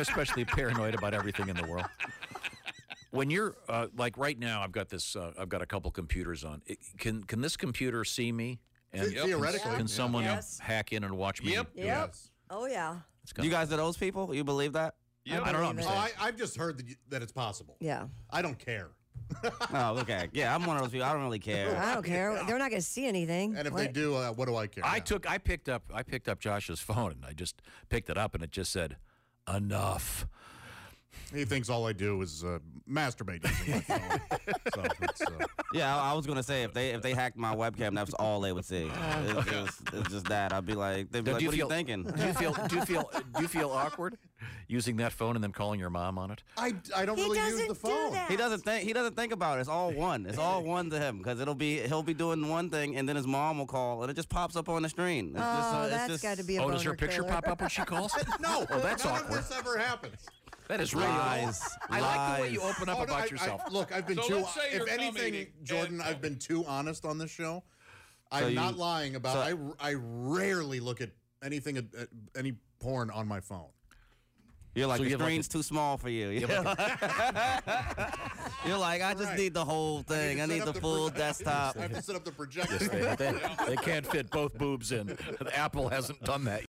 especially paranoid about everything in the world. When you're like right now, I've got this. I've got a couple computers on. Can this computer see me? And theoretically, can someone Yes. hack in and watch me? Yep. Yes. Oh, yeah. You guys are those people? You believe that? Yep. I don't know. I'm believe Oh, saying. I've just heard that it's possible. Yeah. I don't care. Oh, okay. Yeah, I'm one of those people. I don't really care. I don't care. They're not going to see anything. And if they do, what do I care? I picked up Josh's phone and I just picked it up and it just said, "Enough." He thinks all I do is masturbate using my phone. So it's, Yeah, I was gonna say if they hacked my webcam, that's all they would see. It's just that. I'd be like, they'd be Now, like, what are you thinking? Do you feel awkward using that phone and then calling your mom on it? I don't He really use doesn't the do phone. that. He doesn't think about it. It's all one. It's all one to him because he'll be doing one thing and then his mom will call and it just pops up on the screen. It's That's got to be a Does her boner picture killer. pop up when she calls? No, Oh, that's none awkward. of this ever happens. That is really Lies. I like the way you Lies. open up Oh, no, about yourself. look, I've been So too. let's say If you're anything, commenting Jordan, and- I've been too honest on this show. I'm not lying about. I rarely look at anything, any porn on my phone. You're like, So the you have like screen's too small for you. You're like, I just Right. need the whole thing. I need the full desktop. I have to set up the projector. They can't fit both boobs in. Apple hasn't done that